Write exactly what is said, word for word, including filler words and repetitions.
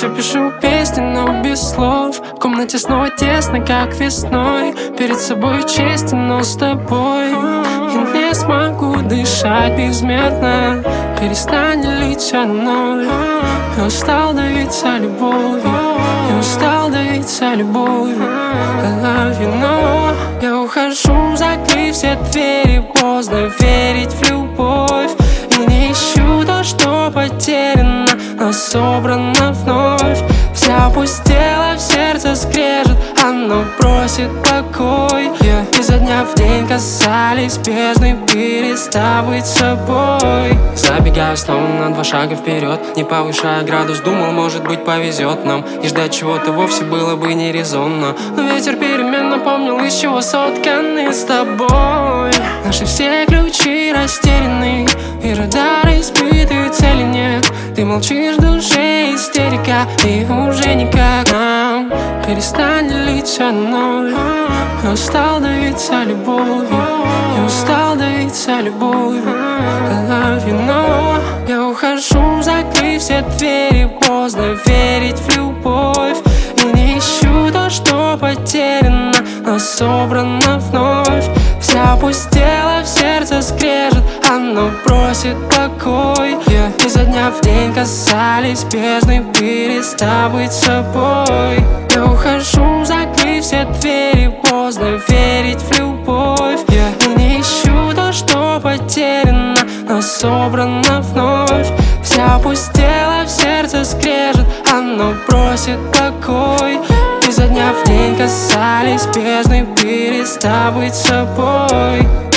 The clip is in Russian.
все пишу песни, но без слов. В комнате снова тесно, как весной. Перед собой честен, но с тобой я не смогу дышать безмерно. Перестань лить со мной. Я устал давиться любовью. Я устал давиться любовью. I love you, но я ухожу, закрыв все двери. Поздно верить в любовь. И не ищу то, что потеряно, но собрано вновь. Вся опустела, в сердце скрежет, оно просит покой. yeah. Изо дня в день касались бездны, перестав быть собой. Забегаю снова на два шага вперед, не повышая градус, думал, может быть, повезет нам. И ждать чего-то вовсе было бы не резонно. Но ветер перемен напомнил, из чего сотканы с тобой. Наши все ключи растеряны, и радары испытывают цели нет. Ты молчишь, в душе истерика, и уже никак нам. Перестань лить со мной. Я устал давиться любовью. Я устал давиться любовью. I love you, но я ухожу, закрыв все двери. Поздно верить в любовь. И не ищу то, что потеряно, но собрано вновь. Вся опустела, в сердце скрежет, оно просит покой. yeah. Изо дня в день касались бездны, перестав быть собой. Я ухожу, закрыв все двери. Поздно верить в любовь. yeah. И не ищу то, что потеряно, но собрано вновь. Вся опустела, в сердце скрежет, оно просит покой. Изо дня в день касались бездны, перестав быть собой.